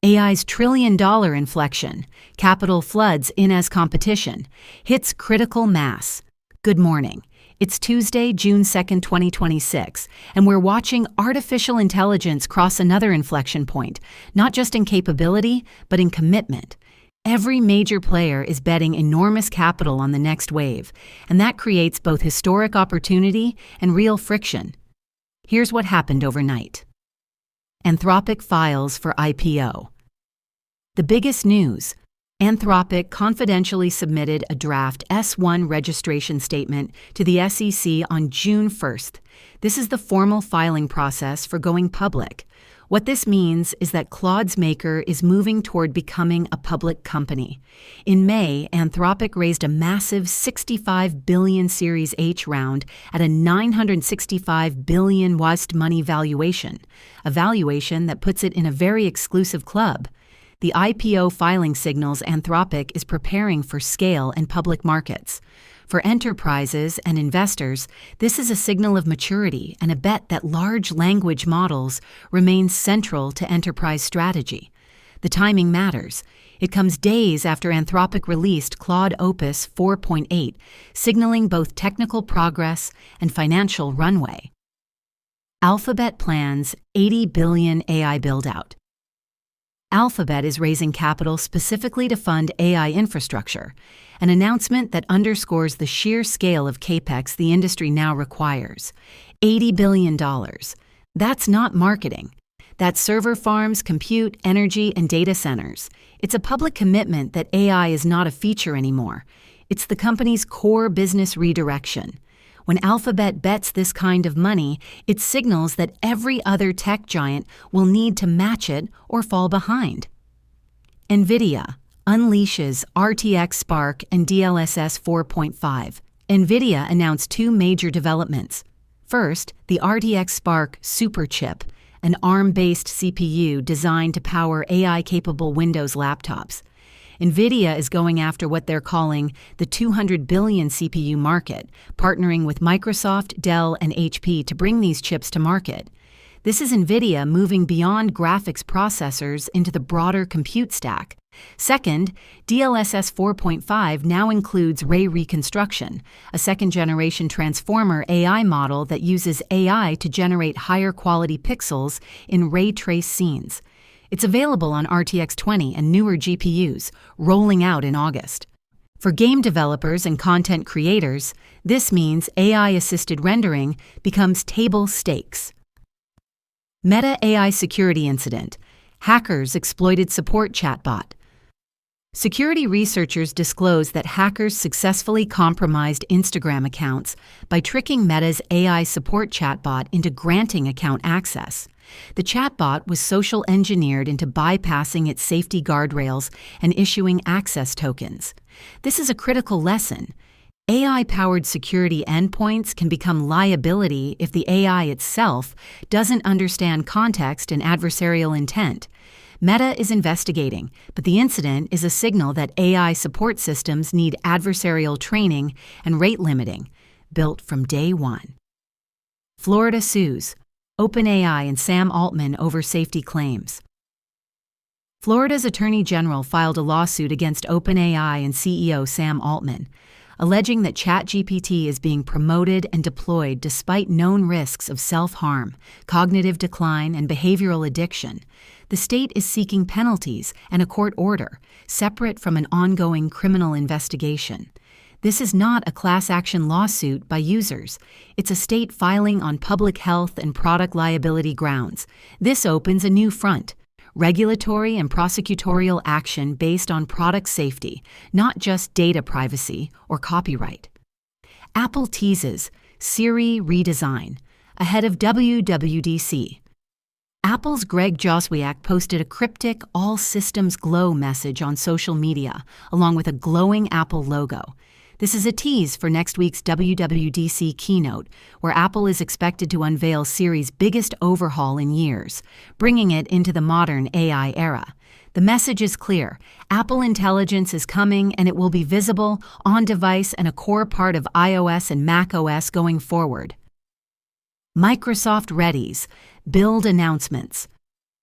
AI's trillion-dollar inflection, capital floods in as competition, hits critical mass. Good morning. It's Tuesday, June 2nd, 2026, and we're watching artificial intelligence cross another inflection point, not just in capability, but in commitment. Every major player is betting enormous capital on the next wave, and that creates both historic opportunity and real friction. Here's what happened overnight. Anthropic files for IPO. The biggest news: Anthropic confidentially submitted a draft S-1 registration statement to the SEC on June 1st. This is the formal filing process for going public. What this means is that Claude's maker is moving toward becoming a public company. In May, Anthropic raised a massive $65 billion Series H round at a $965 billion West money valuation, a valuation that puts it in a very exclusive club. The IPO filing signals Anthropic is preparing for scale and public markets. For enterprises and investors, this is a signal of maturity and a bet that large language models remain central to enterprise strategy. The timing matters. It comes days after Anthropic released Claude Opus 4.8, signaling both technical progress and financial runway. Alphabet plans $80 billion AI build-out. Alphabet is raising capital specifically to fund AI infrastructure, an announcement that underscores the sheer scale of CapEx the industry now requires. $80 billion. That's not marketing. That's server farms, compute, energy, and data centers. It's a public commitment that AI is not a feature anymore. It's the company's core business redirection. When Alphabet bets this kind of money, it signals that every other tech giant will need to match it or fall behind. NVIDIA unleashes RTX Spark and DLSS 4.5. NVIDIA announced two major developments. First, the RTX Spark Superchip, an ARM-based CPU designed to power AI-capable Windows laptops. NVIDIA is going after what they're calling the 200 billion CPU market, partnering with Microsoft, Dell, and HP to bring these chips to market. This is NVIDIA moving beyond graphics processors into the broader compute stack. Second, DLSS 4.5 now includes ray reconstruction, a second-generation transformer AI model that uses AI to generate higher-quality pixels in ray-trace scenes. It's available on RTX 20 and newer GPUs, rolling out in August. For game developers and content creators, this means AI-assisted rendering becomes table stakes. Meta AI security incident. Hackers exploited support chatbot. Security researchers disclosed that hackers successfully compromised Instagram accounts by tricking Meta's AI support chatbot into granting account access. The chatbot was social engineered into bypassing its safety guardrails and issuing access tokens. This is a critical lesson. AI-powered security endpoints can become liability if the AI itself doesn't understand context and adversarial intent. Meta is investigating, but the incident is a signal that AI support systems need adversarial training and rate limiting, built from day one. Florida sues OpenAI and Sam Altman over safety claims. Florida's Attorney General filed a lawsuit against OpenAI and CEO Sam Altman, alleging that ChatGPT is being promoted and deployed despite known risks of self-harm, cognitive decline, and behavioral addiction. The state is seeking penalties and a court order, separate from an ongoing criminal investigation. This is not a class action lawsuit by users. It's a state filing on public health and product liability grounds. This opens a new front: regulatory and prosecutorial action based on product safety, not just data privacy or copyright. Apple teases Siri redesign ahead of WWDC. Apple's Greg Joswiak posted a cryptic "All Systems Glow" message on social media, along with a glowing Apple logo. This is a tease for next week's WWDC keynote, where Apple is expected to unveil Siri's biggest overhaul in years, bringing it into the modern AI era. The message is clear: Apple Intelligence is coming, and it will be visible, on-device, and a core part of iOS and macOS going forward. Microsoft readies Build announcements.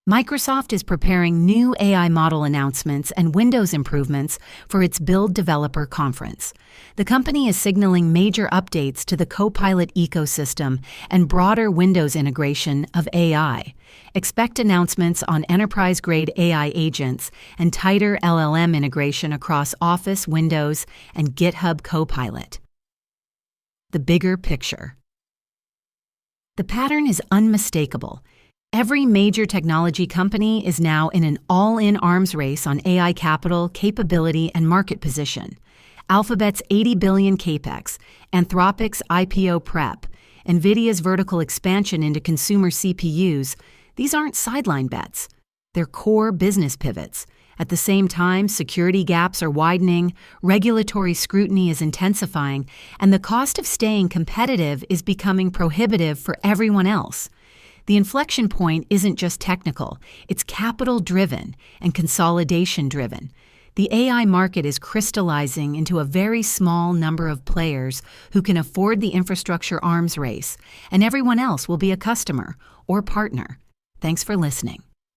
Microsoft is preparing new AI model announcements and Windows improvements for its Build Developer Conference. The company is signaling major updates to the Copilot ecosystem and broader Windows integration of AI. Expect announcements on enterprise-grade AI agents and tighter LLM integration across Office, Windows, and GitHub Copilot. The bigger picture. The pattern is unmistakable. Every major technology company is now in an all-in arms race on AI capital, capability, and market position. Alphabet's $80 billion capex, Anthropic's IPO prep, NVIDIA's vertical expansion into consumer CPUs, these aren't sideline bets. They're core business pivots. At the same time, security gaps are widening, regulatory scrutiny is intensifying, and the cost of staying competitive is becoming prohibitive for everyone else. The inflection point isn't just technical, it's capital-driven and consolidation-driven. The AI market is crystallizing into a very small number of players who can afford the infrastructure arms race, and everyone else will be a customer or partner. Thanks for listening.